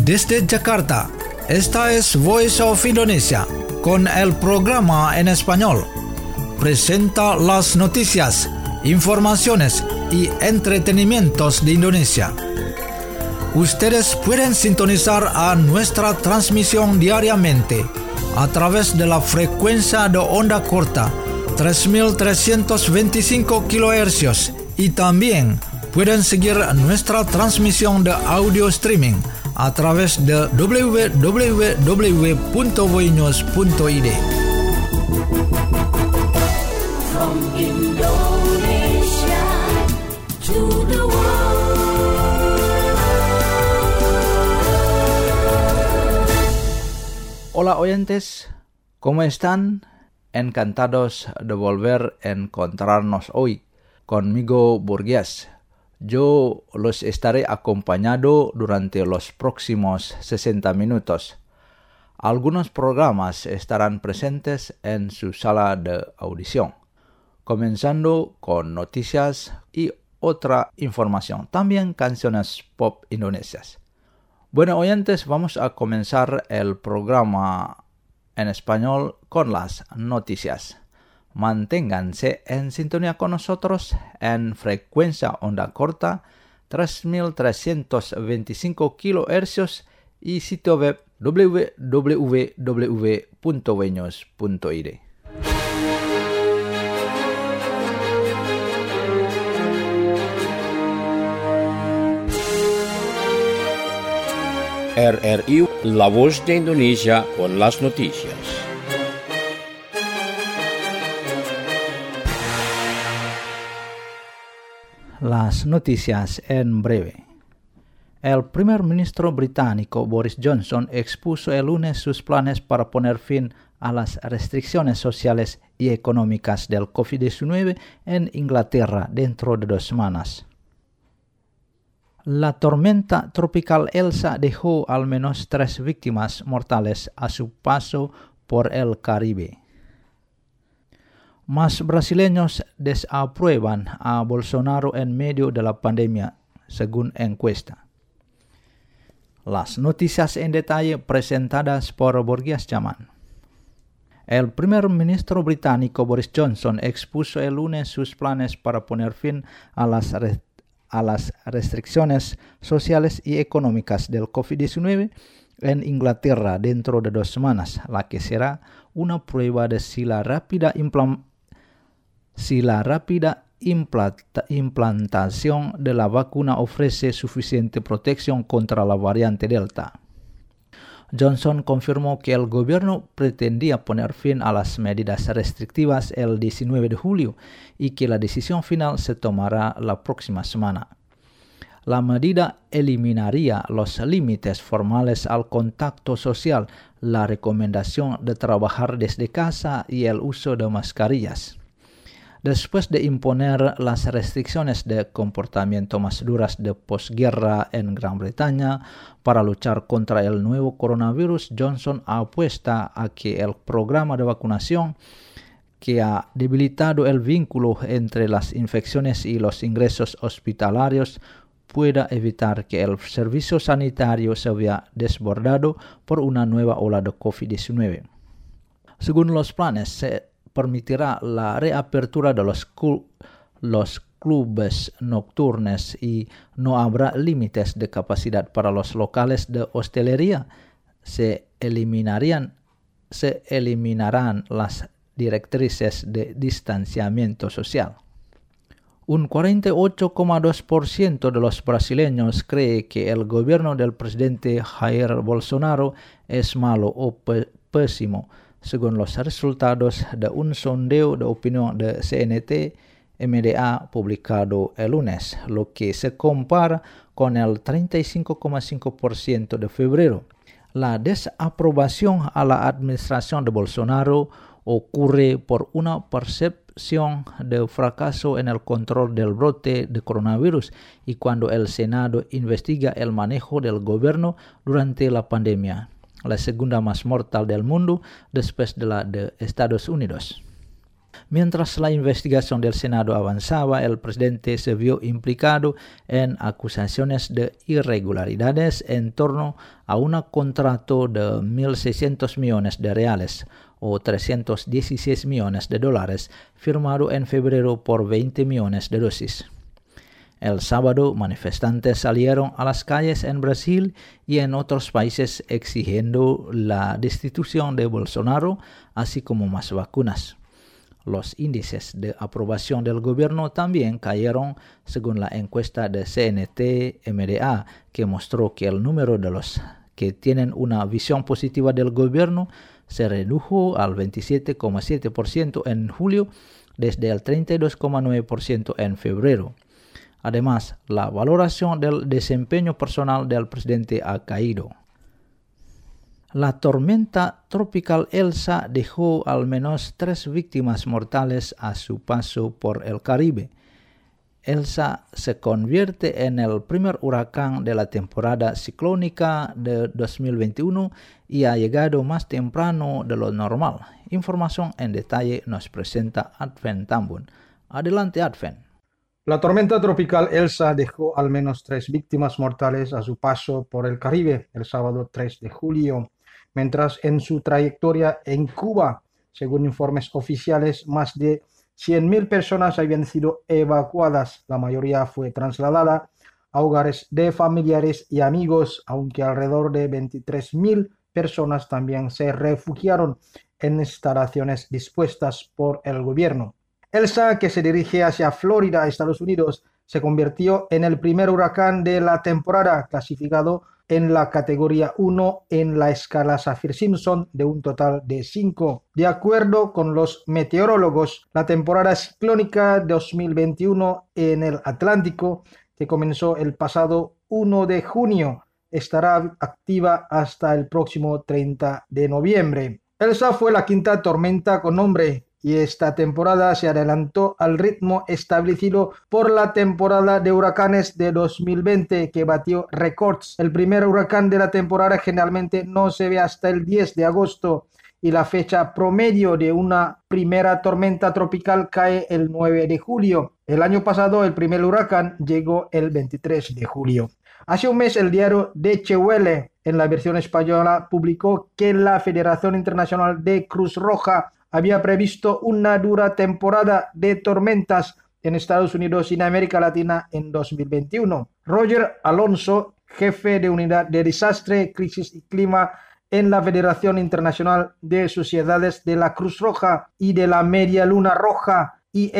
Desde Jakarta, esta es Voice of Indonesia, con el programa en español. Presenta las noticias, informaciones y entretenimientos de Indonesia. Ustedes pueden sintonizar a nuestra transmisión diariamente a través de la frecuencia de onda corta 3.325 kHz y también pueden seguir nuestra transmisión de audio streaming a través de www.voinews.id. From Indonesia to the world. Hola oyentes, ¿cómo están? Encantados de volver a encontrarnos hoy. Conmigo Burgués. Yo los estaré acompañando durante los próximos 60 minutos. Algunos programas estarán presentes en su sala de audición, comenzando con noticias y otra información, también canciones pop indonesias. Bueno, oyentes, vamos a comenzar el programa en español con las noticias. Manténganse en sintonía con nosotros en frecuencia onda corta 3.325 kHz y sitio web www.voinews.id. RRI, La Voz de Indonesia con las noticias. Las noticias en breve. El primer ministro británico Boris Johnson expuso el lunes sus planes para poner fin a las restricciones sociales y económicas del COVID-19 en Inglaterra dentro de 2 semanas. La tormenta tropical Elsa dejó al menos 3 víctimas mortales a su paso por el Caribe. Más brasileños desaprueban a Bolsonaro en medio de la pandemia, según encuesta. Las noticias en detalle presentadas por Burgués Jaman. El primer ministro británico Boris Johnson expuso el lunes sus planes para poner fin a las restricciones sociales y económicas del COVID-19 en Inglaterra dentro de 2 semanas, la que será una prueba de si la rápida implantación de la vacuna ofrece suficiente protección contra la variante Delta. Johnson confirmó que el gobierno pretendía poner fin a las medidas restrictivas el 19 de julio y que la decisión final se tomará la próxima semana. La medida eliminaría los límites formales al contacto social, la recomendación de trabajar desde casa y el uso de mascarillas. Después de imponer las restricciones de comportamiento más duras de posguerra en Gran Bretaña para luchar contra el nuevo coronavirus, Johnson apuesta a que el programa de vacunación, que ha debilitado el vínculo entre las infecciones y los ingresos hospitalarios, pueda evitar que el servicio sanitario se vea desbordado por una nueva ola de COVID-19. Según los planes, se permitirá la reapertura de los clubes nocturnos y no habrá límites de capacidad para los locales de hostelería. Se eliminarán las directrices de distanciamiento social. Un 48,2% de los brasileños cree que el gobierno del presidente Jair Bolsonaro es malo o pésimo, según los resultados de un sondeo de opinión de CNT-MDA publicado el lunes, lo que se compara con el 35,5% de febrero. La desaprobación a la administración de Bolsonaro ocurre por una percepción de fracaso en el control del brote de coronavirus y cuando el Senado investiga el manejo del gobierno durante la pandemia, la segunda más mortal del mundo después de la de Estados Unidos. Mientras la investigación del Senado avanzaba, el presidente se vio implicado en acusaciones de irregularidades en torno a un contrato de 1.600 millones de reales o 316 millones de dólares firmado en febrero por 20 millones de dosis. El sábado, manifestantes salieron a las calles en Brasil y en otros países exigiendo la destitución de Bolsonaro, así como más vacunas. Los índices de aprobación del gobierno también cayeron, según la encuesta de CNT-MDA, que mostró que el número de los que tienen una visión positiva del gobierno se redujo al 27,7% en julio, desde el 32,9% en febrero. Además, la valoración del desempeño personal del presidente ha caído. La tormenta tropical Elsa dejó al menos 3 víctimas mortales a su paso por el Caribe. Elsa se convierte en el primer huracán de la temporada ciclónica de 2021 y ha llegado más temprano de lo normal. Información en detalle nos presenta Advent Tambun. Adelante, Advent. La tormenta tropical Elsa dejó al menos 3 víctimas mortales a su paso por el Caribe el sábado 3 de julio, mientras en su trayectoria en Cuba, según informes oficiales, más de 100.000 personas habían sido evacuadas. La mayoría fue trasladada a hogares de familiares y amigos, aunque alrededor de 23.000 personas también se refugiaron en instalaciones dispuestas por el gobierno. Elsa, que se dirige hacia Florida, Estados Unidos, se convirtió en el primer huracán de la temporada, clasificado en la categoría 1 en la escala Saffir-Simpson de un total de 5. De acuerdo con los meteorólogos, la temporada ciclónica 2021 en el Atlántico, que comenzó el pasado 1 de junio, estará activa hasta el próximo 30 de noviembre. Elsa fue la quinta tormenta con nombre y esta temporada se adelantó al ritmo establecido por la temporada de huracanes de 2020, que batió récords. El primer huracán de la temporada generalmente no se ve hasta el 10 de agosto y la fecha promedio de una primera tormenta tropical cae el 9 de julio. El año pasado el primer huracán llegó el 23 de julio. Hace un mes el diario Deutsche Welle, en la versión española, publicó que la Federación Internacional de Cruz Roja había previsto una dura temporada de tormentas en Estados Unidos y en América Latina en 2021. Roger Alonso, jefe de unidad de desastre, crisis y clima en la Federación Internacional de Sociedades de la Cruz Roja y de la Media Luna Roja,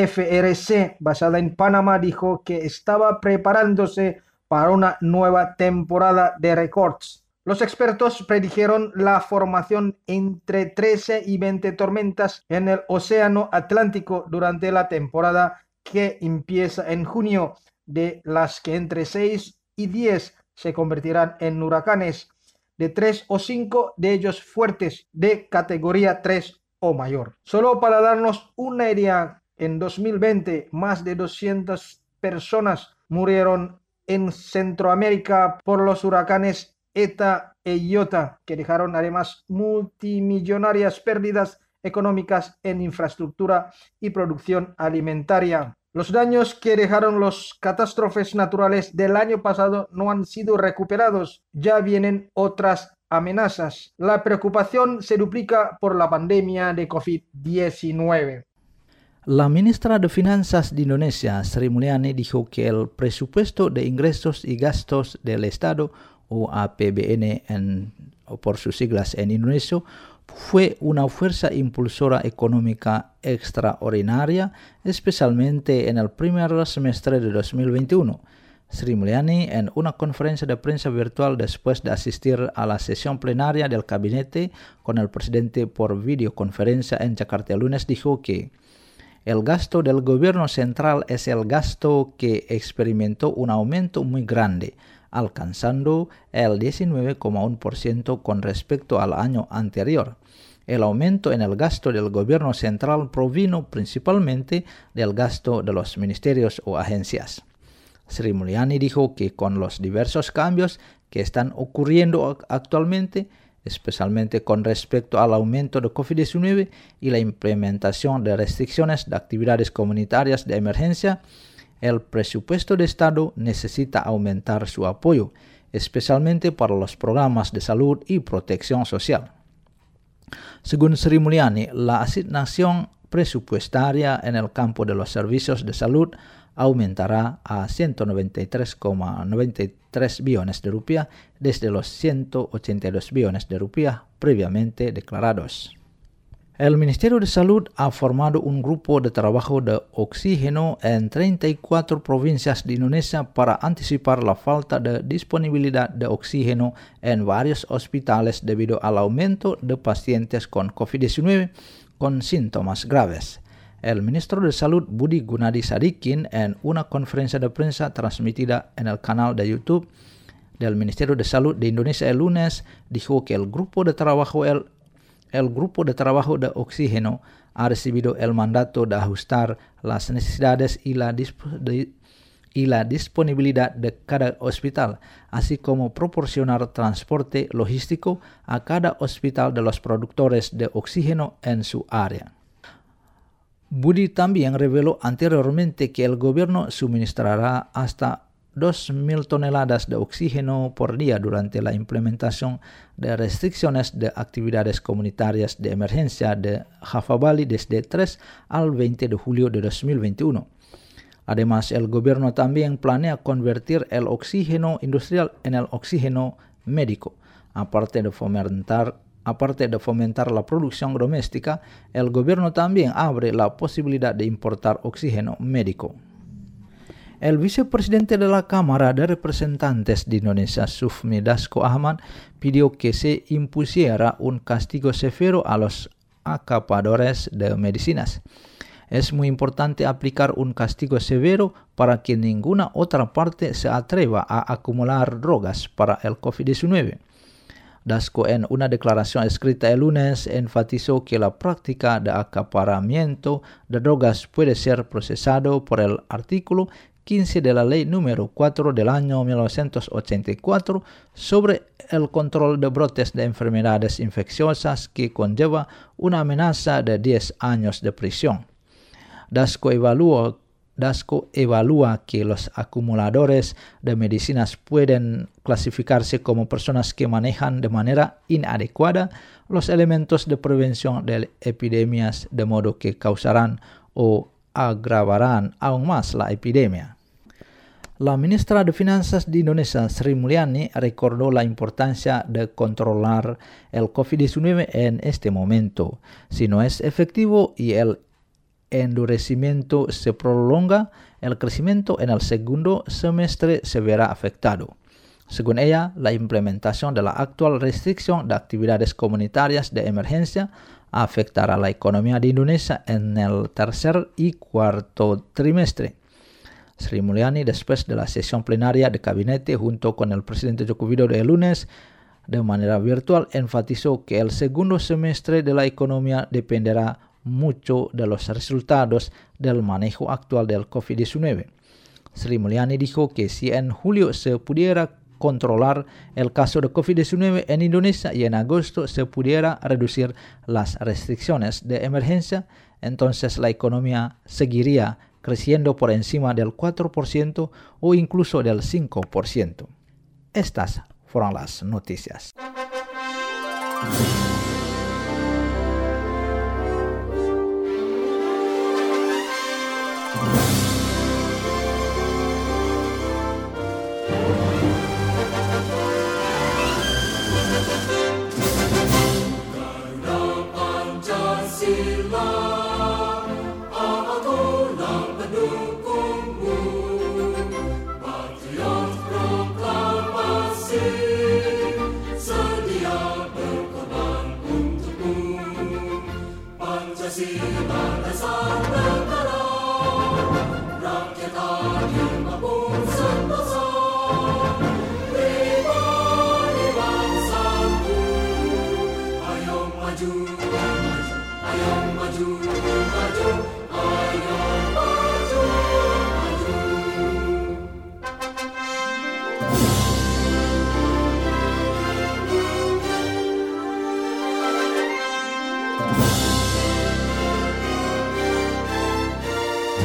IFRC, basada en Panamá, dijo que estaba preparándose para una nueva temporada de récords. Los expertos predijeron la formación entre 13 y 20 tormentas en el Océano Atlántico durante la temporada que empieza en junio, de las que entre 6 y 10 se convertirán en huracanes, de 3 o 5 de ellos fuertes, de categoría 3 o mayor. Solo para darnos una idea, en 2020 más de 200 personas murieron en Centroamérica por los huracanes Eta e Iota, que dejaron además multimillonarias pérdidas económicas en infraestructura y producción alimentaria. Los daños que dejaron las catástrofes naturales del año pasado no han sido recuperados. Ya vienen otras amenazas. La preocupación se duplica por la pandemia de COVID-19. La ministra de Finanzas de Indonesia, Sri Mulyani, dijo que el presupuesto de ingresos y gastos del Estado, o APBN por sus siglas en Indonesia, fue una fuerza impulsora económica extraordinaria, especialmente en el primer semestre de 2021. Sri Mulyani, en una conferencia de prensa virtual después de asistir a la sesión plenaria del gabinete con el presidente por videoconferencia en Jakarta el lunes, dijo que el gasto del gobierno central es el gasto que experimentó un aumento muy grande, alcanzando el 19,1% con respecto al año anterior. El aumento en el gasto del gobierno central provino principalmente del gasto de los ministerios o agencias. Sri Mulyani dijo que con los diversos cambios que están ocurriendo actualmente, especialmente con respecto al aumento de COVID-19 y la implementación de restricciones de actividades comunitarias de emergencia, el presupuesto de Estado necesita aumentar su apoyo, especialmente para los programas de salud y protección social. Según Sri Mulyani, la asignación presupuestaria en el campo de los servicios de salud aumentará a 193,93 billones de rupias desde los 182 billones de rupias previamente declarados. El Ministerio de Salud ha formado un grupo de trabajo de oxígeno en 34 provincias de Indonesia para anticipar la falta de disponibilidad de oxígeno en varios hospitales debido al aumento de pacientes con COVID-19 con síntomas graves. El ministro de Salud Budi Gunadi Sadikin, en una conferencia de prensa transmitida en el canal de YouTube del Ministerio de Salud de Indonesia el lunes, dijo que el grupo de trabajo de oxígeno ha recibido el mandato de ajustar las necesidades y la disponibilidad de cada hospital, así como proporcionar transporte logístico a cada hospital de los productores de oxígeno en su área. Budi también reveló anteriormente que el gobierno suministrará hasta 2.000 toneladas de oxígeno por día durante la implementación de restricciones de actividades comunitarias de emergencia de Java Bali desde 3 al 20 de julio de 2021. Además, el gobierno también planea convertir el oxígeno industrial en el oxígeno médico. Aparte de fomentar la producción doméstica, el gobierno también abre la posibilidad de importar oxígeno médico. El vicepresidente de la Cámara de Representantes de Indonesia, Sufmi Dasko Ahmad, pidió que se impusiera un castigo severo a los acaparadores de medicinas. Es muy importante aplicar un castigo severo para que ninguna otra parte se atreva a acumular drogas para el COVID-19. Dasko, en una declaración escrita el lunes, enfatizó que la práctica de acaparamiento de drogas puede ser procesado por el artículo 15 de la Ley número 4 del año 1984 sobre el control de brotes de enfermedades infecciosas, que conlleva una amenaza de 10 años de prisión. Dasko evalúa que los acumuladores de medicinas pueden clasificarse como personas que manejan de manera inadecuada los elementos de prevención de epidemias, de modo que causarán o agravarán aún más la epidemia. La ministra de Finanzas de Indonesia, Sri Mulyani, recordó la importancia de controlar el COVID-19 en este momento. Si no es efectivo y el endurecimiento se prolonga, el crecimiento en el segundo semestre se verá afectado. Según ella, la implementación de la actual restricción de actividades comunitarias de emergencia afectará la economía de Indonesia en el tercer y cuarto trimestre. Sri Mulyani, después de la sesión plenaria de gabinete junto con el presidente Joko Widodo el lunes, de manera virtual, enfatizó que el segundo semestre de la economía dependerá mucho de los resultados del manejo actual del COVID-19. Sri Mulyani dijo que si en julio se pudiera controlar el caso de COVID-19 en Indonesia y en agosto se pudiera reducir las restricciones de emergencia, entonces la economía seguiría creciendo por encima del 4% o incluso del 5%. Estas fueron las noticias.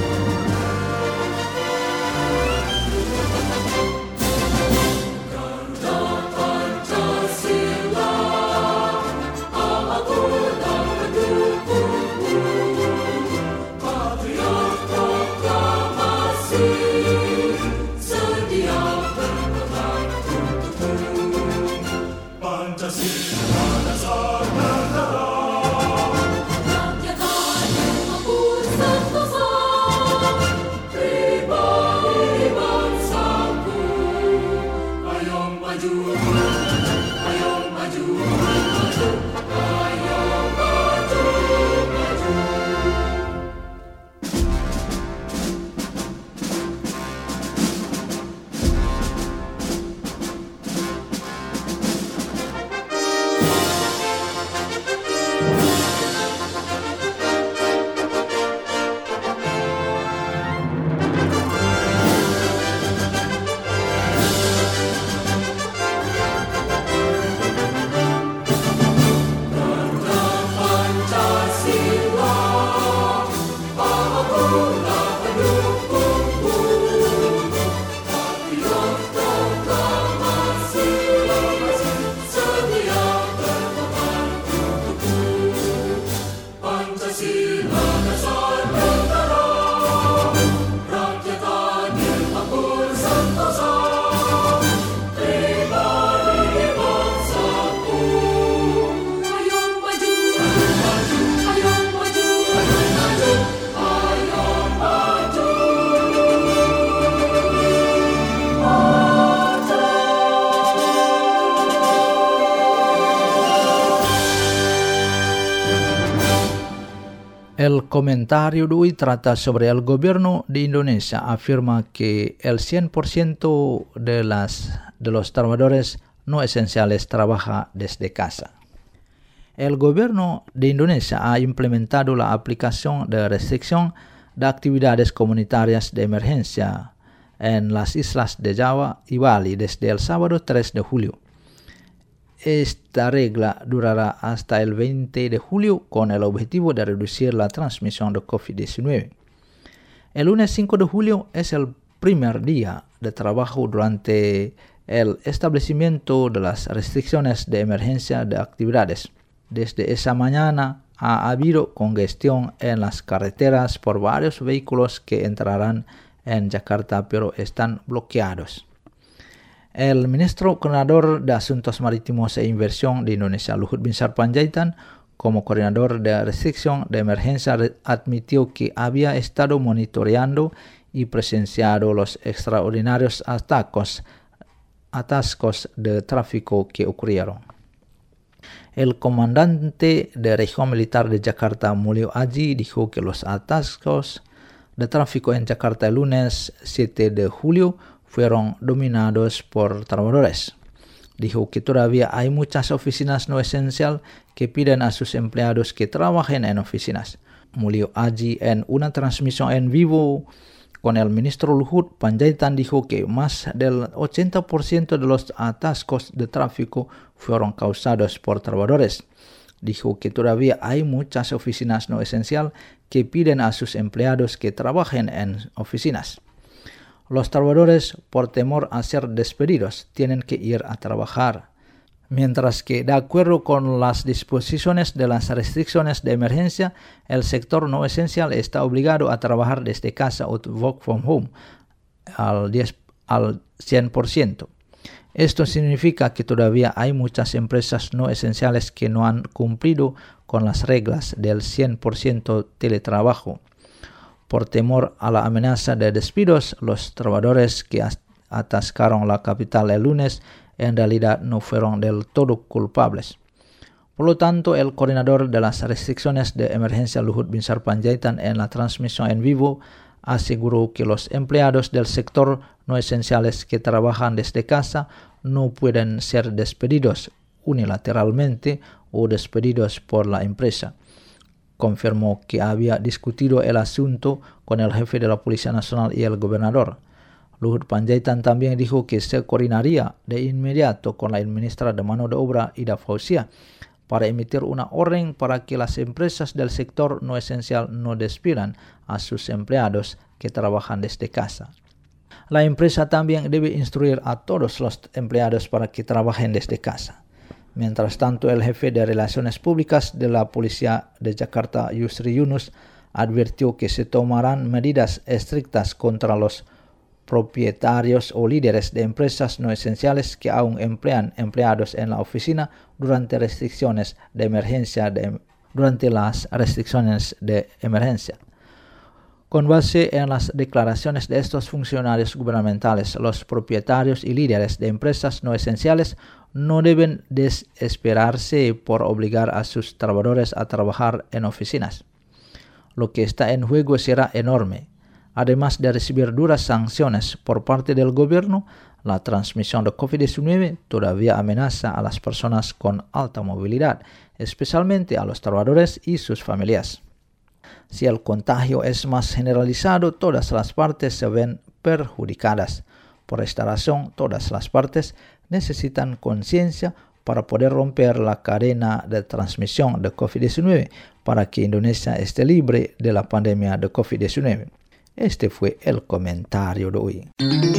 El comentario de hoy trata sobre el gobierno de Indonesia. Afirma que el 100% de los trabajadores no esenciales trabaja desde casa. El gobierno de Indonesia ha implementado la aplicación de restricción de actividades comunitarias de emergencia en las islas de Java y Bali desde el sábado 3 de julio. Esta regla durará hasta el 20 de julio con el objetivo de reducir la transmisión de COVID-19. El lunes 5 de julio es el primer día de trabajo durante el establecimiento de las restricciones de emergencia de actividades. Desde esa mañana ha habido congestión en las carreteras por varios vehículos que entrarán en Jakarta pero están bloqueados. El ministro coordinador de Asuntos Marítimos e Inversión de Indonesia, Luhut Binsar Panjaitan, como coordinador de restricción de emergencia, admitió que había estado monitoreando y presenciado los extraordinarios atascos de tráfico que ocurrieron. El comandante de región militar de Jakarta, Mulyo Aji, dijo que los atascos de tráfico en Jakarta el lunes 7 de julio fueron dominados por trabajadores. Dijo que todavía hay muchas oficinas no esenciales que piden a sus empleados que trabajen en oficinas. Mulyo Aji, en una transmisión en vivo con el ministro Luhut Panjaitan, dijo que más del 80% de los atascos de tráfico fueron causados por trabajadores. Dijo que todavía hay muchas oficinas no esenciales que piden a sus empleados que trabajen en oficinas. Los trabajadores, por temor a ser despedidos, tienen que ir a trabajar. Mientras que, de acuerdo con las disposiciones de las restricciones de emergencia, el sector no esencial está obligado a trabajar desde casa o work from home al 100%. Esto significa que todavía hay muchas empresas no esenciales que no han cumplido con las reglas del 100% teletrabajo. Por temor a la amenaza de despidos, los trabajadores que atascaron la capital el lunes en realidad no fueron del todo culpables. Por lo tanto, el coordinador de las restricciones de emergencia, Luhut Binsar Panjaitan, en la transmisión en vivo, aseguró que los empleados del sector no esenciales que trabajan desde casa no pueden ser despedidos unilateralmente o despedidos por la empresa. Confirmó que había discutido el asunto con el jefe de la Policía Nacional y el gobernador. Luhut Panjaitan también dijo que se coordinaría de inmediato con la ministra de Mano de Obra, Ida Fauzia, para emitir una orden para que las empresas del sector no esencial no despidan a sus empleados que trabajan desde casa. La empresa también debe instruir a todos los empleados para que trabajen desde casa. Mientras tanto, el jefe de Relaciones Públicas de la Policía de Jakarta, Yusri Yunus, advirtió que se tomarán medidas estrictas contra los propietarios o líderes de empresas no esenciales que aún emplean empleados en la oficina durante las restricciones de emergencia. Con base en las declaraciones de estos funcionarios gubernamentales, los propietarios y líderes de empresas no esenciales no deben desesperarse por obligar a sus trabajadores a trabajar en oficinas. Lo que está en juego será enorme. Además de recibir duras sanciones por parte del gobierno, la transmisión de COVID-19 todavía amenaza a las personas con alta movilidad, especialmente a los trabajadores y sus familias. Si el contagio es más generalizado, todas las partes se ven perjudicadas. Por esta razón, todas las partes necesitan conciencia para poder romper la cadena de transmisión de COVID-19 para que Indonesia esté libre de la pandemia de COVID-19. Este fue el comentario de hoy.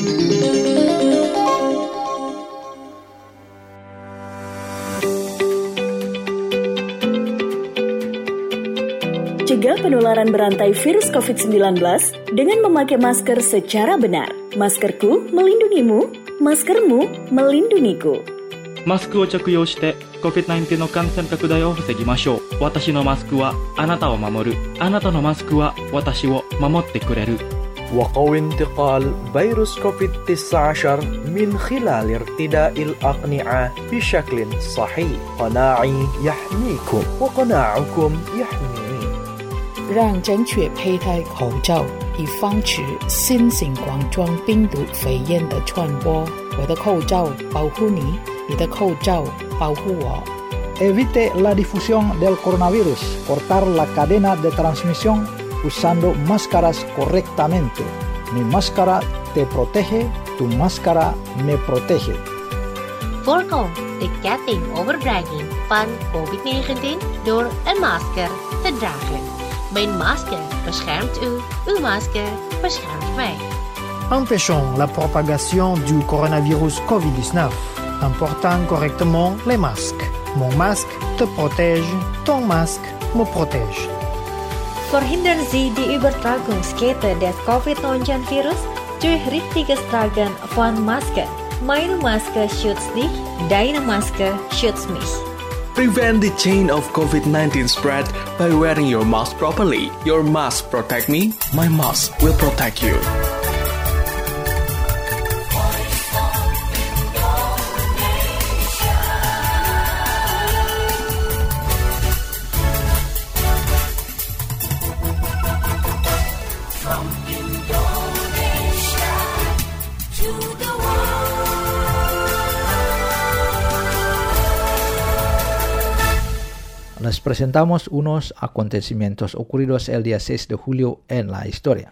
Cegah penularan berantai virus COVID-19 dengan memakai masker secara benar. Maskerku melindungimu, maskermu melindungiku. マスクを着用して COVID-19 の感染拡大を防ぎましょう。私のマスクはあなたを守る。あなたのマスクは私を守ってくれる。 وقوي انتقال فيروس كوفيد-19 من خلال ارتداء الأقنعة بشكل صحيح. قناعي يحميكم وقناعكم يحميني. 让正确佩戴口罩，以防止新型冠状病毒肺炎的传播。我的口罩保护你，你的口罩保护我。 Evite la difusión del coronavirus. Cortar la cadena de transmisión usando máscaras correctamente. Mi máscara te protege, tu máscara me protege. Voorkom de ketting overbrenging van COVID-19 door een masker te dragen. Mijn masker beschermt u, uw masker beschermt mij. Empêchons la propagation du coronavirus COVID-19 en portant correctement les masques. Mon masque te protège, ton masque me protège. Verhindern Sie die Übertragungskette des Covid-19-Virus durch richtiges Tragen von Masken. Meine Maske schützt dich, deine Maske schützt mich. Prevent the chain of COVID-19 spread by wearing your mask properly. Your mask protect me, my mask will protect you. Les presentamos unos acontecimientos ocurridos el día 6 de julio en la historia.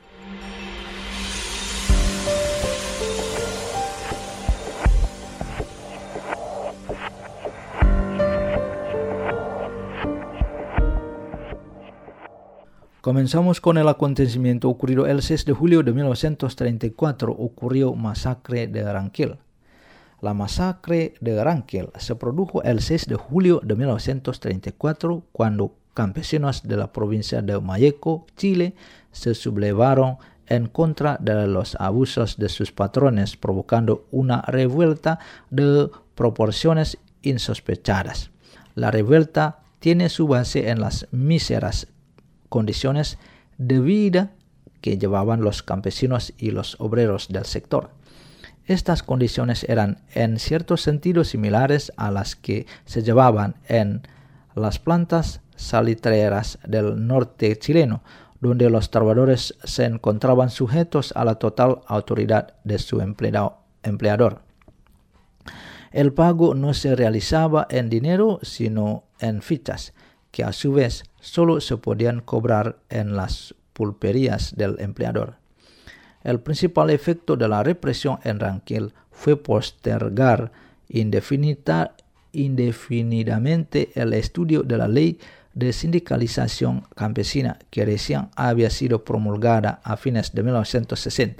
Comenzamos con el acontecimiento ocurrido el 6 de julio de 1934, ocurrió masacre de Ranquil. La masacre de Ranquil se produjo el 6 de julio de 1934 cuando campesinos de la provincia de Malleco, Chile, se sublevaron en contra de los abusos de sus patrones, provocando una revuelta de proporciones insospechadas. La revuelta tiene su base en las míseras condiciones de vida que llevaban los campesinos y los obreros del sector. Estas condiciones eran en cierto sentido similares a las que se llevaban en las plantas salitreras del norte chileno, donde los trabajadores se encontraban sujetos a la total autoridad de su empleador. El pago no se realizaba en dinero, sino en fichas, que a su vez solo se podían cobrar en las pulperías del empleador. El principal efecto de la represión en Ranquil fue postergar indefinidamente el estudio de la ley de sindicalización campesina que recién había sido promulgada a fines de 1960.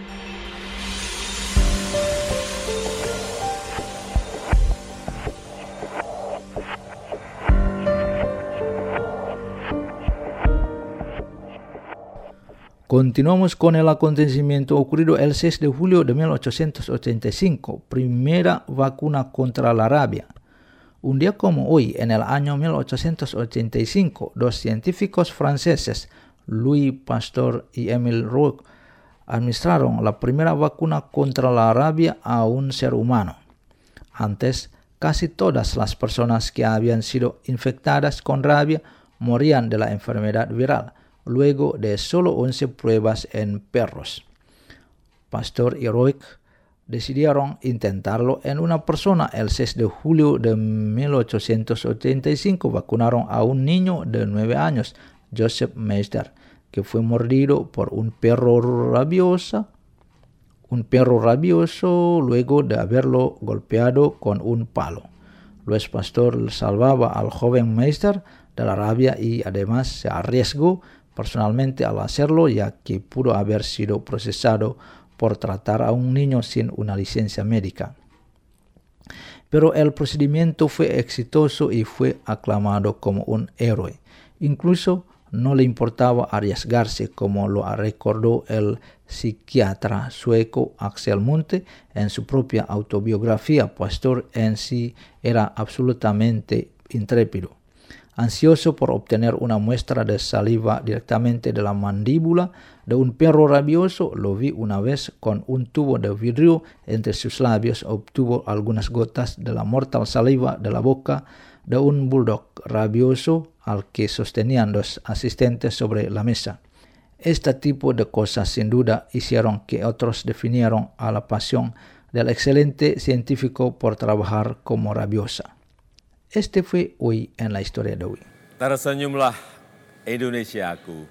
Continuamos con el acontecimiento ocurrido el 6 de julio de 1885, primera vacuna contra la rabia. Un día como hoy, en el año 1885, dos científicos franceses, Louis Pasteur y Émile Roux, administraron la primera vacuna contra la rabia a un ser humano. Antes, casi todas las personas que habían sido infectadas con rabia morían de la enfermedad viral, luego de solo 11 pruebas en perros. Pasteur y Roux decidieron intentarlo en una persona. El 6 de julio de 1885 vacunaron a un niño de 9 años, Joseph Meister, que fue mordido por un perro rabioso luego de haberlo golpeado con un palo. Louis Pasteur salvaba al joven Meister de la rabia y además se arriesgó personalmente al hacerlo, ya que pudo haber sido procesado por tratar a un niño sin una licencia médica. Pero el procedimiento fue exitoso y fue aclamado como un héroe. Incluso no le importaba arriesgarse, como lo recordó el psiquiatra sueco Axel Munthe en su propia autobiografía. Pasteur en sí era absolutamente intrépido. Ansioso por obtener una muestra de saliva directamente de la mandíbula de un perro rabioso, lo vi una vez con un tubo de vidrio entre sus labios. Obtuvo algunas gotas de la mortal saliva de la boca de un bulldog rabioso al que sostenían dos asistentes sobre la mesa. Este tipo de cosas sin duda hicieron que otros definieran a la pasión del excelente científico por trabajar como rabiosa. Este fue hoy en la historia de hoy. Tersenyumlah Indonesiaku.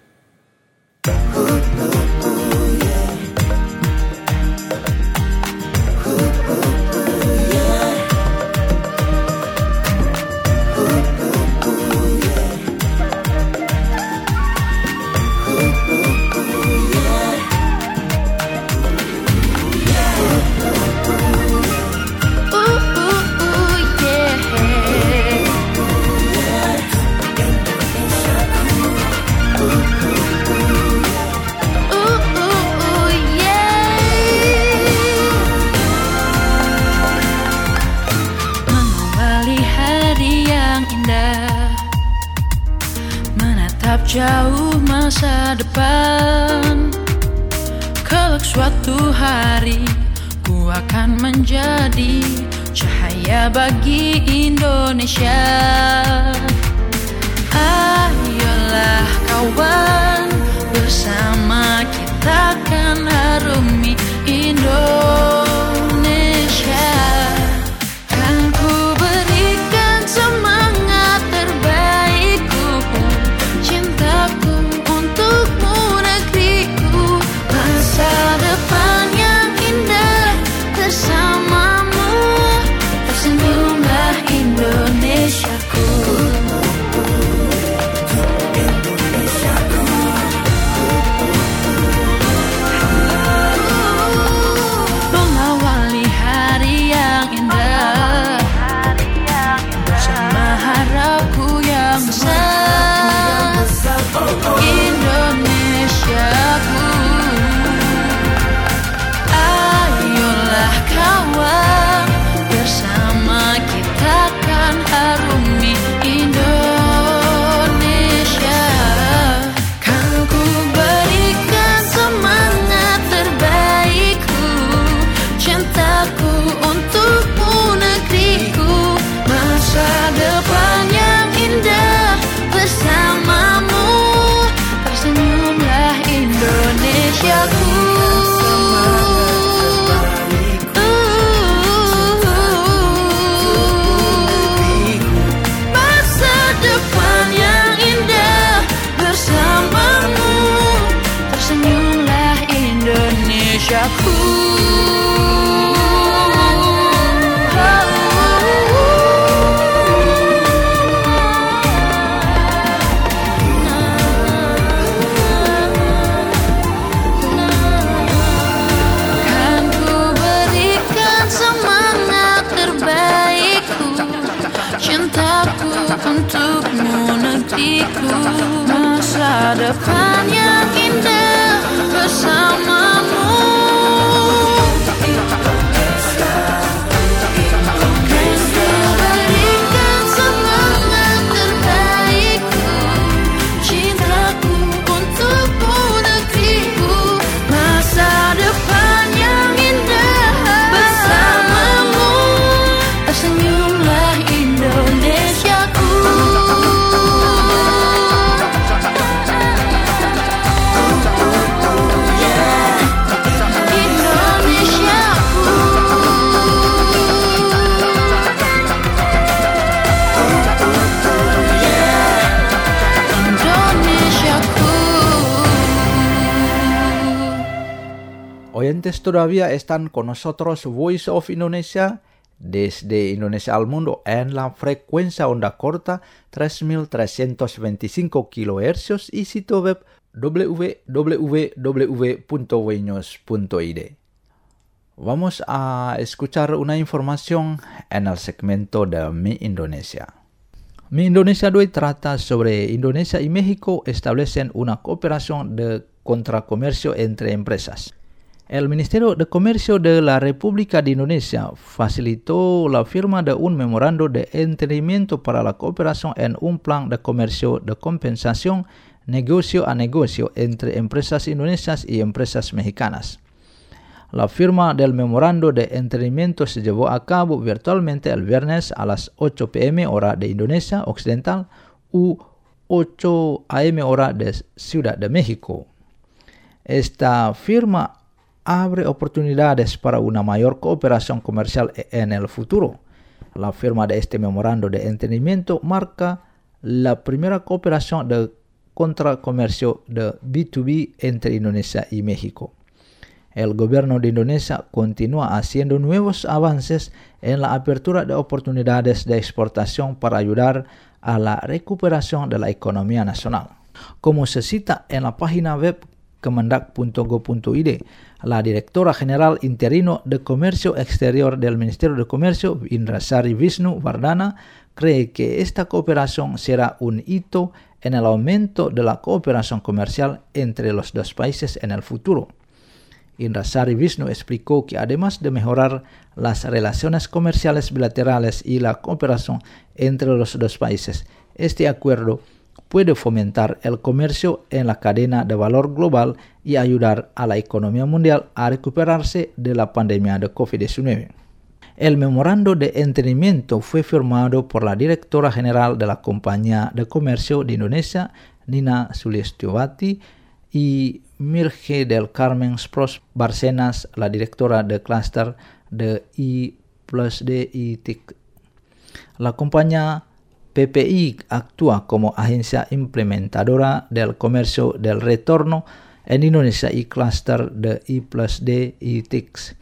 Jauh masa depan, kelak suatu hari ku akan menjadi cahaya bagi Indonesia. Ayolah kawan, bersama kita akan harumi Indonesia. Kan ku berikan semangat terbaikku, cintaku untukmu negeriku, masa depan yang indah bersamamu, tersenyumlah Indonesiaku. Mengawali hari yang indah bersama harapku yang besar, Indonesiaku. Ayolah kawan, bersama kita akan harumi Indonesia. Kan ku berikan semangat terbaikku, cintaku untukmu negeriku, masa depan yang indah bersamamu, tersenyumlah Indonesiaku. Masa depan yang indah bersamamu, tersenyumlah Indonesiaku. masa depan yang indah bersamamu. Berikan semangat terbaikku, cintaku untukmu negeriku, masa depan yang indah bersamamu. Tersenyumlah Indonesiaku. Oyentes todavía están con nosotros Voice of Indonesia desde Indonesia al mundo en la frecuencia onda corta 3325 kHz y sitio web www.wenews.id. Vamos a escuchar una información en el segmento de Mi Indonesia. Mi Indonesia de hoy trata sobre Indonesia y México establecen una cooperación de contracomercio entre empresas. El Ministerio de Comercio de la República de Indonesia facilitó la firma de un memorando de entendimiento para la cooperación en un plan de comercio de compensación negocio a negocio entre empresas indonesias y empresas mexicanas. La firma del memorando de entendimiento se llevó a cabo virtualmente el viernes a las 8 p.m. hora de Indonesia Occidental u 8 a.m. hora de Ciudad de México. Esta firma abre oportunidades para una mayor cooperación comercial en el futuro. La firma de este memorando de entendimiento marca la primera cooperación de contracomercio de B2B entre Indonesia y México. El gobierno de Indonesia continúa haciendo nuevos avances en la apertura de oportunidades de exportación para ayudar a la recuperación de la economía nacional. Como se cita en la página web kemendak.go.id, la directora general interino de Comercio Exterior del Ministerio de Comercio, Indrasari Wisnu Wardana, cree que esta cooperación será un hito en el aumento de la cooperación comercial entre los dos países en el futuro. Indrasari Wisnu explicó que además de mejorar las relaciones comerciales bilaterales y la cooperación entre los dos países, este acuerdo puede fomentar el comercio en la cadena de valor global y ayudar a la economía mundial a recuperarse de la pandemia de COVID-19. El memorando de entendimiento fue firmado por la directora general de la Compañía de Comercio de Indonesia, Nina Sulistiowati, y Mirge del Carmen Spros Barcenas, la directora de clúster de I+D y TIC. La compañía PPI actúa como agencia implementadora del comercio del retorno en Indonesia y clúster de I+D y TICS.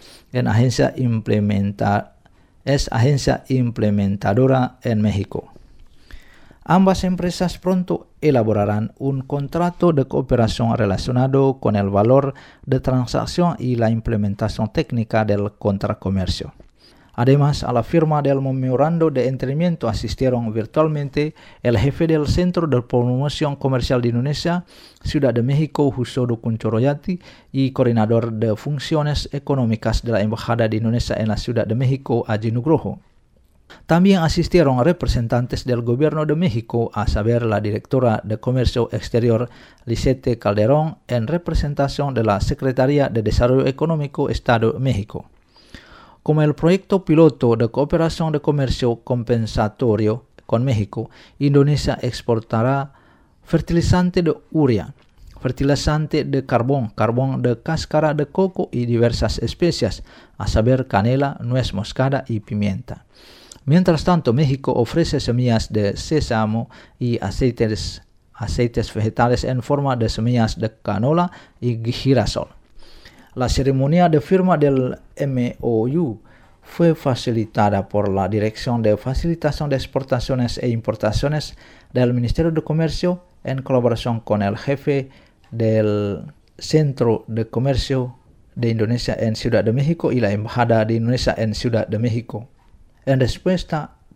Es agencia implementadora en México. Ambas empresas pronto elaborarán un contrato de cooperación relacionado con el valor de transacción y la implementación técnica del contracomercio. Además, a la firma del memorando de entendimiento asistieron virtualmente el jefe del Centro de Promoción Comercial de Indonesia, Ciudad de México, Husodo Kunchoroyati, y coordinador de funciones económicas de la Embajada de Indonesia en la Ciudad de México, Aji Nugroho. También asistieron representantes del Gobierno de México, a saber la directora de Comercio Exterior, Lisette Calderón, en representación de la Secretaría de Desarrollo Económico, Estado de México. Como el proyecto piloto de cooperación de comercio compensatorio con México, Indonesia exportará fertilizante de urea, fertilizante de carbón, carbón de cáscara de coco y diversas especias, a saber canela, nuez moscada y pimienta. Mientras tanto, México ofrece semillas de sésamo y aceites vegetales en forma de semillas de canola y girasol. La ceremonia de firma del MOU fue facilitada por la Dirección de Facilitación de Exportaciones e Importaciones del Ministerio de Comercio en colaboración con el jefe del Centro de Comercio de Indonesia en Ciudad de México y la Embajada de Indonesia en Ciudad de México. En respuesta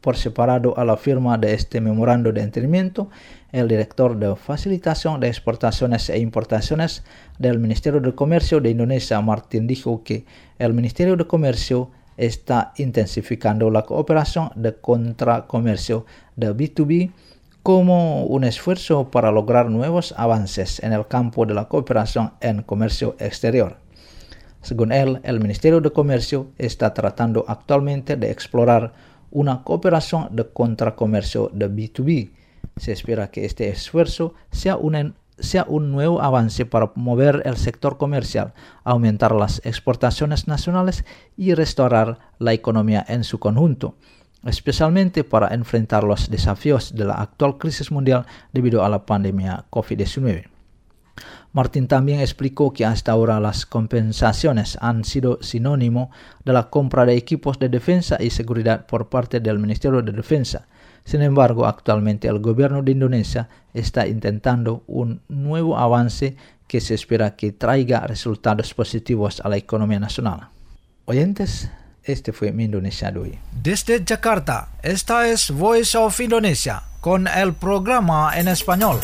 por separado a la firma de este memorando de entendimiento el director de Facilitación de Exportaciones e Importaciones del Ministerio de Comercio de Indonesia, Martin, dijo que el Ministerio de Comercio está intensificando la cooperación de contracomercio de B2B como un esfuerzo para lograr nuevos avances en el campo de la cooperación en comercio exterior. Según él, el Ministerio de Comercio está tratando actualmente de explorar una cooperación de contracomercio de B2B. Se espera que este esfuerzo sea un nuevo avance para mover el sector comercial, aumentar las exportaciones nacionales y restaurar la economía en su conjunto, especialmente para enfrentar los desafíos de la actual crisis mundial debido a la pandemia COVID-19. Martin también explicó que hasta ahora las compensaciones han sido sinónimo de la compra de equipos de defensa y seguridad por parte del Ministerio de Defensa. Sin embargo, actualmente el gobierno de Indonesia está intentando un nuevo avance que se espera que traiga resultados positivos a la economía nacional. Oyentes, este fue mi Indonesia de hoy. Desde Jakarta, esta es Voice of Indonesia con el programa en español.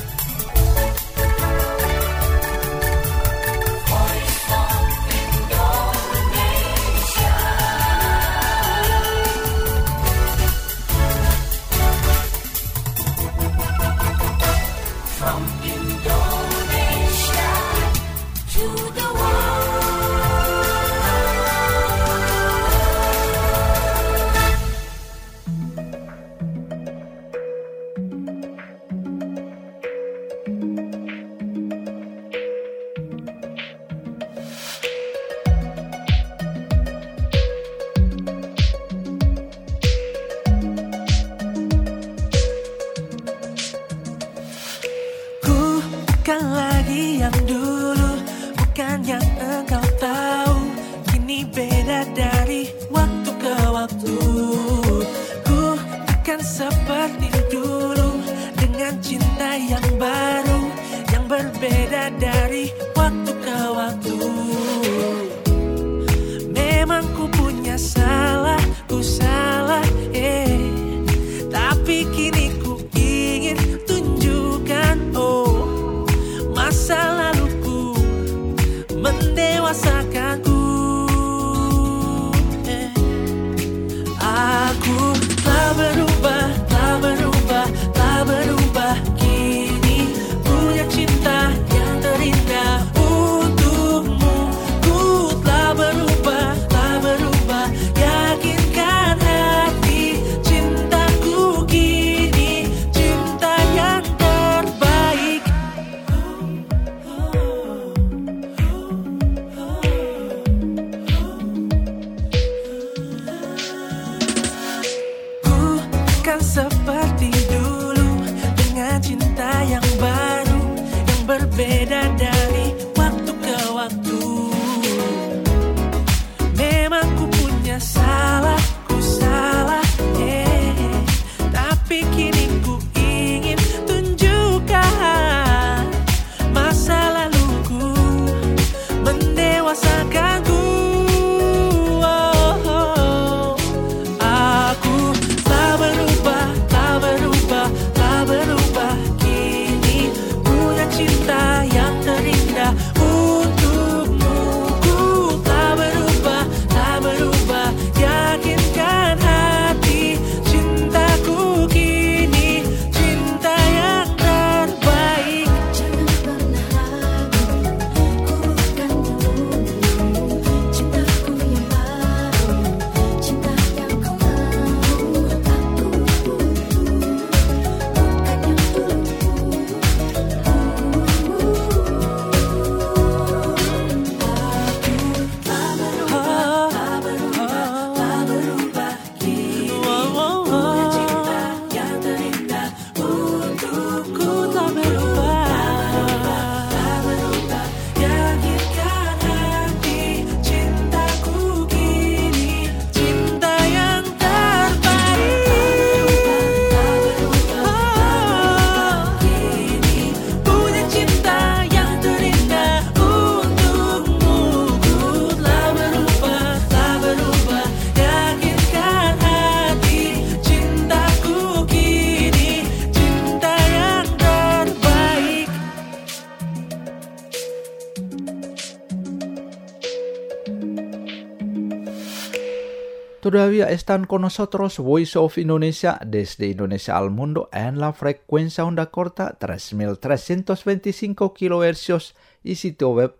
Todavía están con nosotros Voice of Indonesia desde Indonesia al mundo en la frecuencia onda corta 3325 kHz y sitio web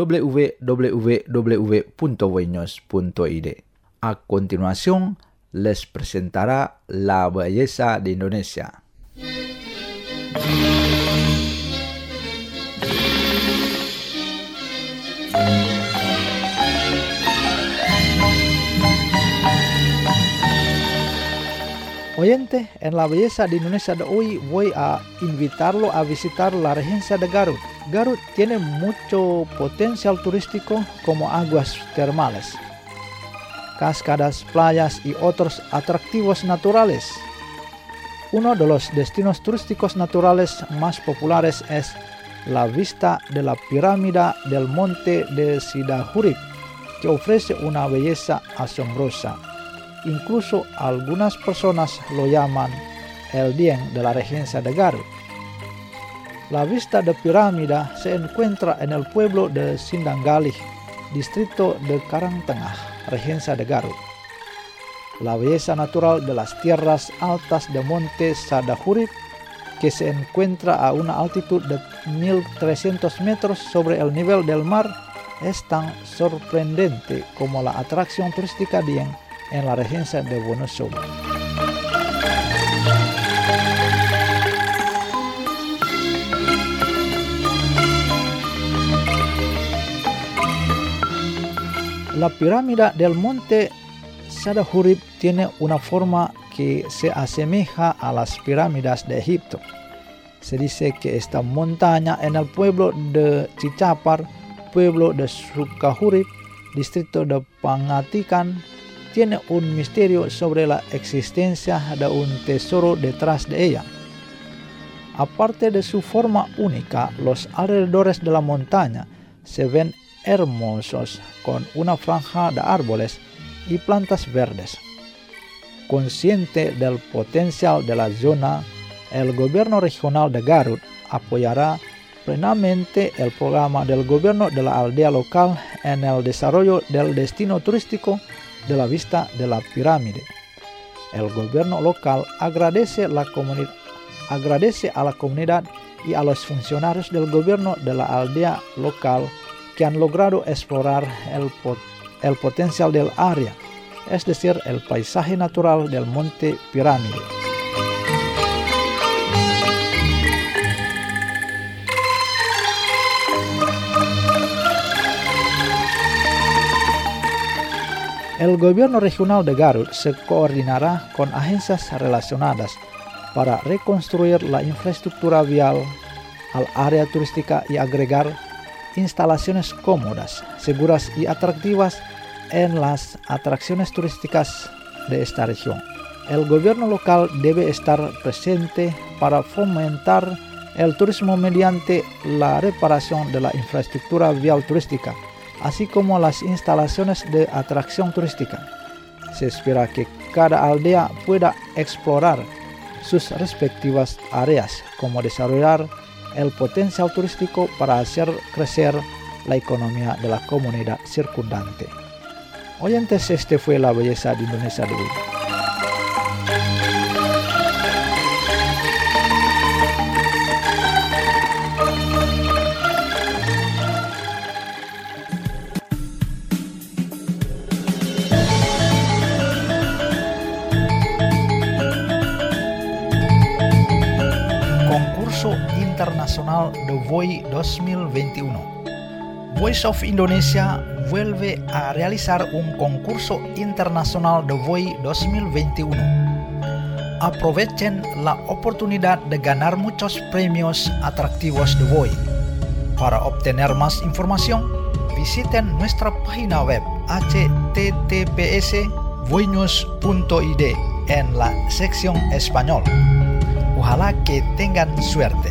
www.voinews.id. A continuación, les presentará La Belleza de Indonesia. Oyente, en La Belleza de Indonesia de hoy voy a invitarlo a visitar la regencia de Garut. Garut tiene mucho potencial turístico como aguas termales, cascadas, playas y otros atractivos naturales. Uno de los destinos turísticos naturales más populares es la vista de la pirámide del monte de Sidahurib, que ofrece una belleza asombrosa. Incluso algunas personas lo llaman el Dieng de la regencia de Garut. La vista de pirámide se encuentra en el pueblo de Sindanggalih, distrito de Karangtengah, regencia de Garut. La belleza natural de las tierras altas de monte Sidahurib, que se encuentra a una altitud de 1.300 metros sobre el nivel del mar, es tan sorprendente como la atracción turística Dieng en la regencia de Wonosobo. La pirámide del monte Sidahurib tiene una forma que se asemeja a las pirámides de Egipto. Se dice que esta montaña en el pueblo de Cichapar, pueblo de Sukahurib, distrito de Pangatikan, tiene un misterio sobre la existencia de un tesoro detrás de ella. Aparte de su forma única, los alrededores de la montaña se ven hermosos con una franja de árboles y plantas verdes. Consciente del potencial de la zona, el gobierno regional de Garut apoyará plenamente el programa del gobierno de la aldea local en el desarrollo del destino turístico de la vista de la pirámide. El gobierno local agradece a la comunidad y a los funcionarios del gobierno de la aldea local que han logrado explorar el potencial del área, es decir, el paisaje natural del monte pirámide. El gobierno regional de Garut se coordinará con agencias relacionadas para reconstruir la infraestructura vial al área turística y agregar instalaciones cómodas, seguras y atractivas en las atracciones turísticas de esta región. El gobierno local debe estar presente para fomentar el turismo mediante la reparación de la infraestructura vial turística, así como las instalaciones de atracción turística. Se espera que cada aldea pueda explorar sus respectivas áreas, como desarrollar el potencial turístico para hacer crecer la economía de la comunidad circundante. Oyentes, este fue La Belleza de Indonesia de hoy. Internacional The Voice 2021. Voice of Indonesia vuelve a realizar un concurso internacional The Voice 2021. Aprovechen la oportunidad de ganar muchos premios atractivos The Voice. Para obtener más información, visiten nuestra página web https://voinews.id en la sección español. Ojalá que tengan suerte.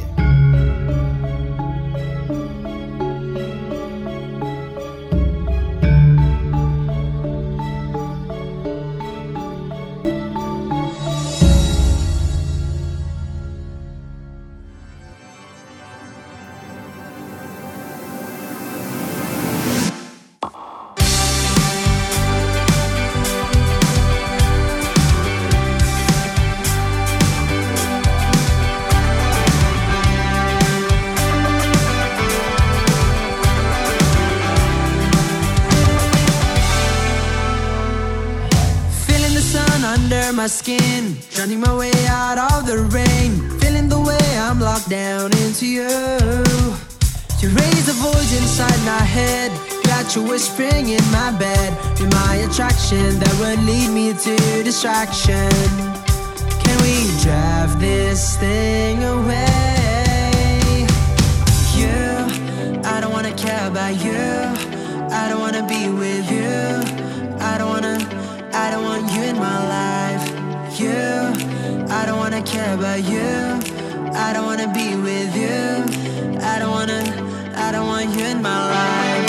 my skin, drowning my way out of the rain, feeling the way I'm locked down into you. You raise the voice inside my head, got you whispering in my bed. You're my attraction that would lead me to distraction. Can we drive this thing away? You, I don't wanna care about you, I don't wanna be with you, I don't want you in my life. You, I don't wanna care about you, I don't wanna be with you, I don't want you in my life.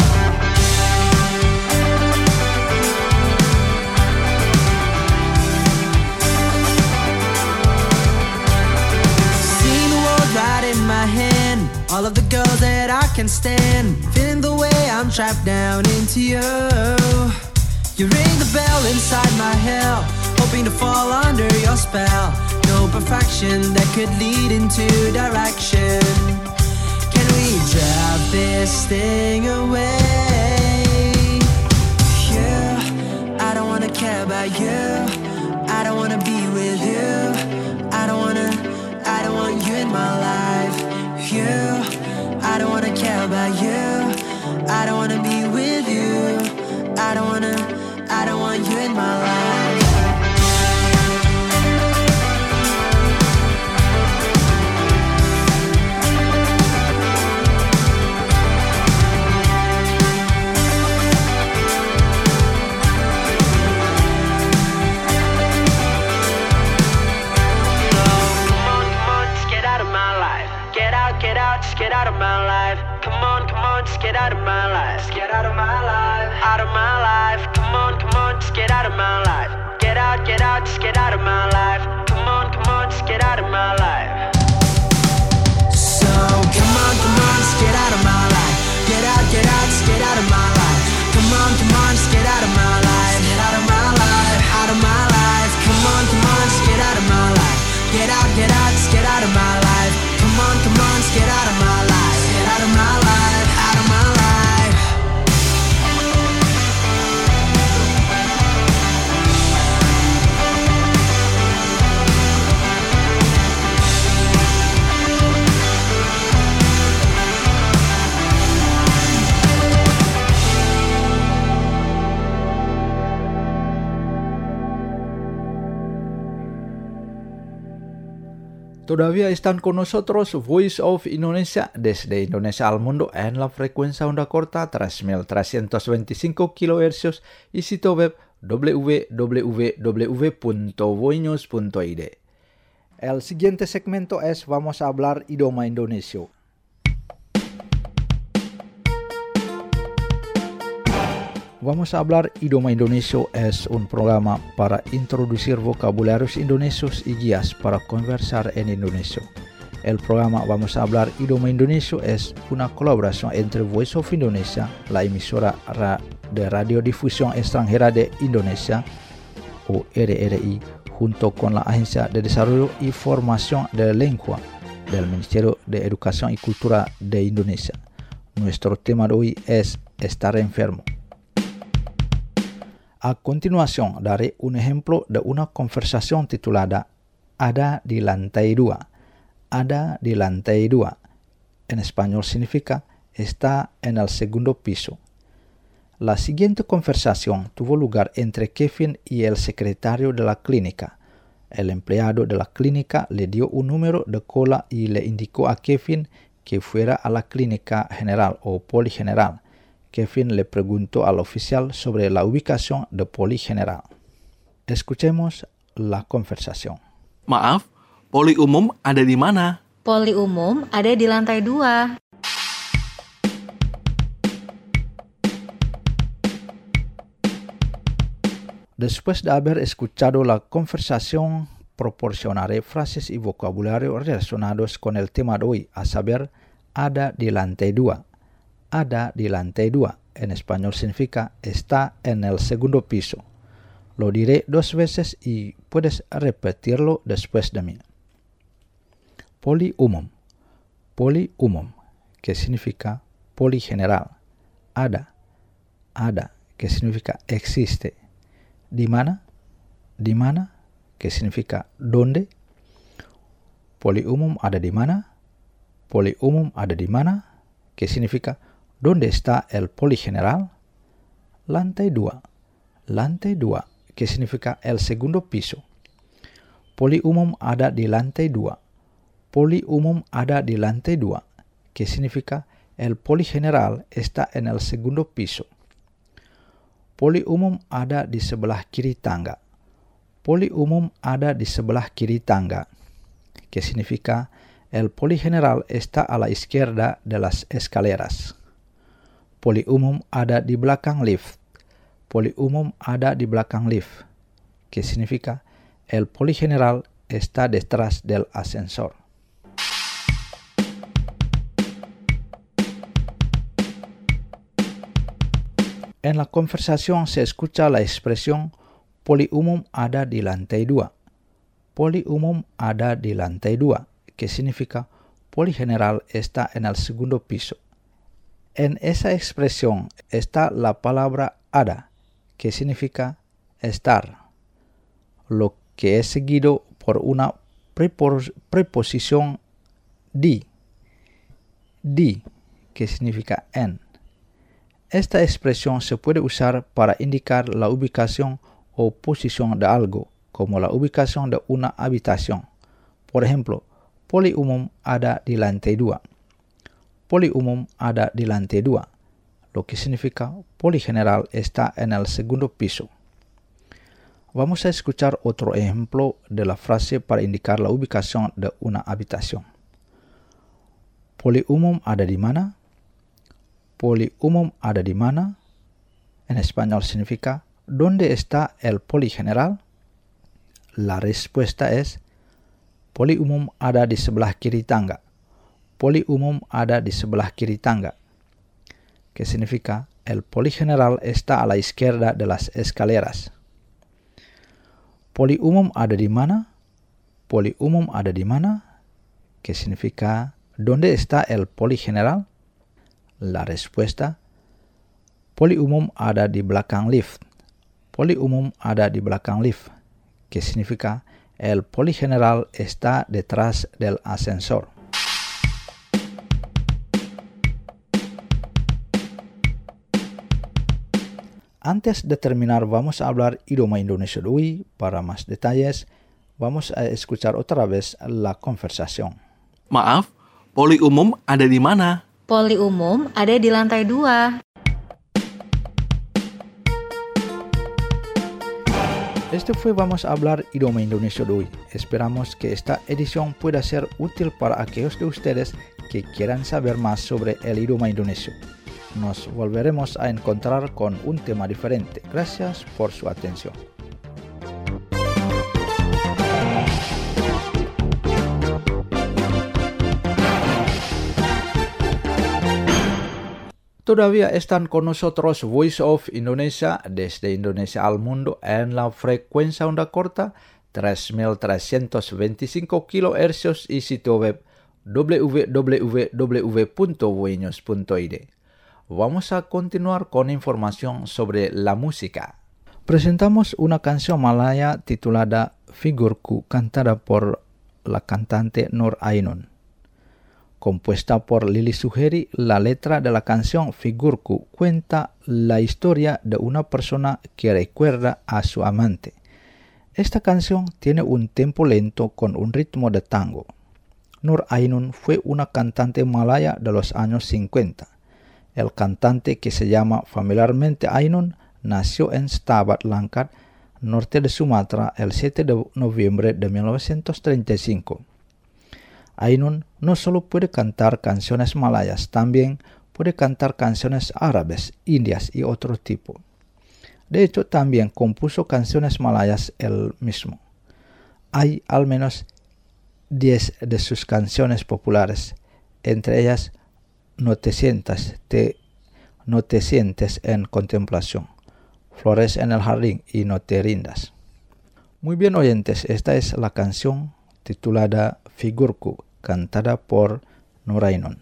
Seeing the world right in my hand, all of the girls that I can stand, feeling the way I'm trapped down into you. You ring the bell inside my hell, hoping to fall under your spell. No perfection that could lead into direction. Can we drive this thing away? You, I don't wanna care about you, I don't wanna be with you, I don't want you in my life. You, I don't wanna care about you, I don't wanna be with you, I don't want you in my life. Just get out of my life. Come on, just get out of my life. Just get out of my life. Out of my life. Come on, just get out of my life. Get out, just get out of my life. Come on, just get out of my life. So come on, just get out of my life. Get out, just get out of my life. Come on, just get out of my life. Get out of my life. Out of my life. Come on, just get out of my life. Get out, just get out of my life. Come on, just get out of my life. Get out of my life, out of my life. Todavía están con nosotros Voice of Indonesia desde Indonesia al mundo en la frecuencia onda corta 3.325 kHz y sitio web www.voinews.id. El siguiente segmento es Vamos a hablar idioma Indonesia. Vamos a hablar idioma Indonesia es un programa para introducir vocabularios indonesios y guías para conversar en Indonesia. El programa Vamos a hablar idioma Indonesia es una colaboración entre Voice of Indonesia, la emisora de radiodifusión extranjera de Indonesia, o RRI, junto con la Agencia de Desarrollo y Formación de la Lengua del Ministerio de Educación y Cultura de Indonesia. Nuestro tema de hoy es estar enfermo. A continuación daré un ejemplo de una conversación titulada Ada di lantai 2. Ada di lantai 2 en español significa está en el segundo piso. La siguiente conversación tuvo lugar entre Kevin y el secretario de la clínica. El empleado de la clínica le dio un número de cola y le indicó a Kevin que fuera a la clínica general o poligeneral. Kevin le preguntó al oficial sobre la ubicación de Poli General. Escuchemos la conversación. Maaf, poli umum ada di mana? Poli umum ada di lantai 2. Después de haber escuchado la conversación, proporcionaré frases y vocabulario relacionados con el tema de hoy, a saber, ada di lantai 2. Ada di lantai 2 en español significa está en el segundo piso. Lo diré 2 veces y puedes repetirlo después de mí. Poli umum. Poli umum, que significa poligeneral. Ada. Ada, que significa existe. Di mana? Di mana, que significa ¿dónde? Poliumum ada di mana? Poliumum ada di mana? Que significa ¿dónde está el poligeneral? Lantai 2. Lantai 2, que significa el segundo piso. Poliumum ada di lantai 2. Poliumum ada di lantai 2, que significa el poligeneral está en el segundo piso. Poliumum ada di sebelah kiri tangga. Poliumum ada di sebelah kiri tangga, que significa el poligeneral está a la izquierda de las escaleras. Poliumum ada di belakang lift. Poliumum ada di belakang lift, que significa el poligeneral está detrás del ascensor. En la conversación se escucha la expresión poliumum ada di lantai 2. Poliumum ada di lantai 2, que significa poligeneral está en el segundo piso. En esa expresión está la palabra ada, que significa estar, lo que es seguido por una preposición di, que significa en. Esta expresión se puede usar para indicar la ubicación o posición de algo, como la ubicación de una habitación. Por ejemplo, poliumum ada di lantai 2. Poliumum ada di lantai 2, lo que significa poligeneral está en el segundo piso. Vamos a escuchar otro ejemplo de la frase para indicar la ubicación de una habitación. Poliumum ada di mana? Poliumum ada di mana? En español significa ¿dónde está el poligeneral? La respuesta es poliumum ada di sebelah kiri tangga. Poliumum ada di sebelah kiri tangga, que significa el poligeneral está a la izquierda de las escaleras. Poliumum ada di mana? Poliumum ada di mana? Que significa ¿dónde está el poligeneral? La respuesta, poliumum ada di belakang lift. Poliumum ada di belakang lift, que significa el poligeneral está detrás del ascensor. Antes de terminar, vamos a hablar idioma Indonesia dulu. Para más detalles, vamos a escuchar otra vez la conversación. Maaf, poliumum ada di mana? Poliumum ada di lantai 2. Este fue Vamos a hablar idioma Indonesia dulu. Esperamos que esta edición pueda ser útil para aquellos de ustedes que quieran saber más sobre el idioma indonesio. Nos volveremos a encontrar con un tema diferente. Gracias por su atención. Todavía están con nosotros Voice of Indonesia desde Indonesia al mundo en la frecuencia onda corta 3325 kHz y sitio web www.voinews.id. Vamos a continuar con información sobre la música. Presentamos una canción malaya titulada Figurku, cantada por la cantante Nur Ainun. Compuesta por Lili Suheri, la letra de la canción Figurku cuenta la historia de una persona que recuerda a su amante. Esta canción tiene un tempo lento con un ritmo de tango. Nur Ainun fue una cantante malaya de los años 50. El cantante, que se llama familiarmente Ainun, nació en Stabat Langkat, norte de Sumatra, el 7 de noviembre de 1935. Ainun no solo puede cantar canciones malayas, también puede cantar canciones árabes, indias y otro tipo. De hecho, también compuso canciones malayas él mismo. Hay al menos 10 de sus canciones populares, entre ellas No te sientas en contemplación, Flores en el jardín y No te rindas. Muy bien, oyentes, esta es la canción titulada Figurku, cantada por Nur Ainun.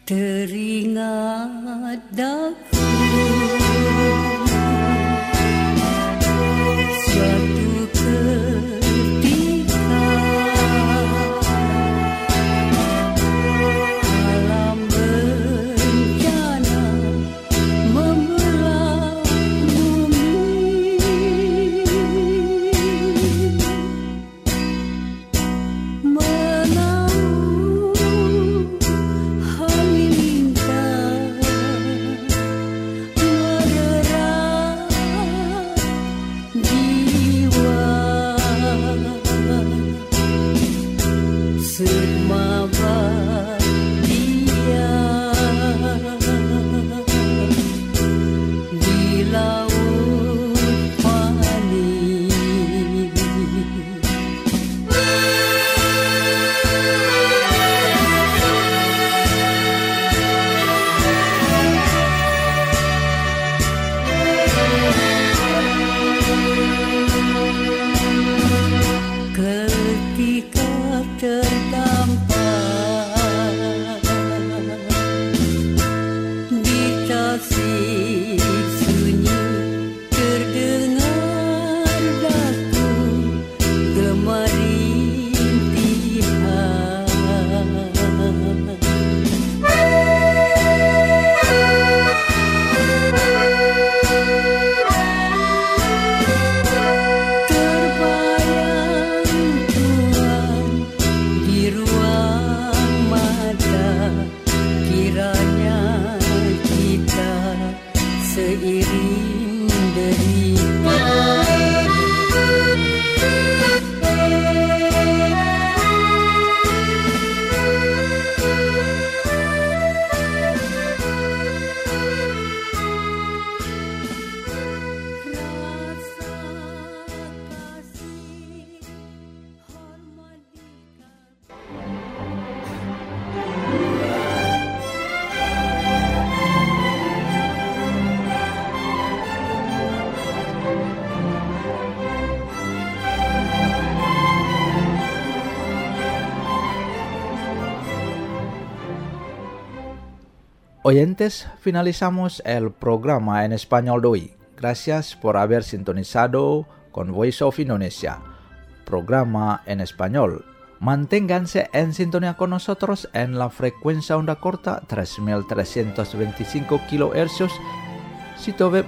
Teringat daku suatu ketika alam bencana membelah bumi, menaung halilintar mererat jiwa, semaba dia di laut fani. Ketika terdampar di tasik sunyi, terdengar daku gemar rintihan. Terbayang Tuhan di ruang mata, kiranya kita seiring derita. Oyentes, finalizamos el programa en español de hoy. Gracias por haber sintonizado con Voice of Indonesia, programa en español. Manténganse en sintonía con nosotros en la frecuencia onda corta 3325 kHz, sitio web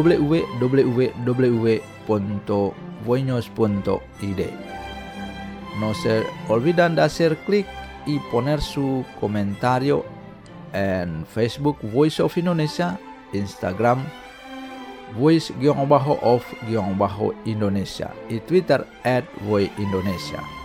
www.voinos.id. No se olviden de hacer clic y poner su comentario en Facebook Voice of Indonesia, Instagram Voice_of_Indonesia y Twitter @voiceindonesia.